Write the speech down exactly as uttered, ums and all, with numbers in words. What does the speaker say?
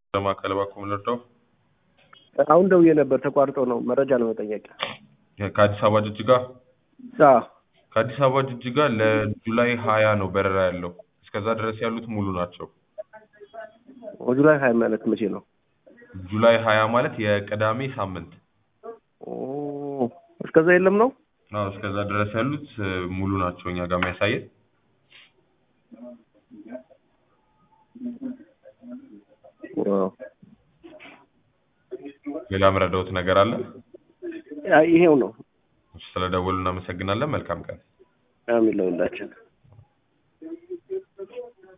ለማከለ ባኩም ለርተው አሁን ደውዬ ነበር ተቋርጦ ነው መረጃ ለመጠየቅ ከአዲስ አበባ ጅጅጋ አዎ ከአዲስ አበባ ጅጅጋ ለጁላይ ሃያ ነው በረራ ያለው እስከዛ ድረስ ያሉት ሙሉ ናቸው ጁላይ ሃያ ማለት መቼ ነው ጁላይ ሃያ ማለት የቅዳሜ ሳምንት ኦ እስከዛ የለም ነው አዎ እስከዛ ድረስ ያሉት ሙሉ ናቸው እኛ ጋር የሚያሳየው ዋው ሌላ ምረዳውት ነገር አለ ይሄው ነው ስለደወሉና መሰግናለን መልካም ቀን አሚን ለሁላችን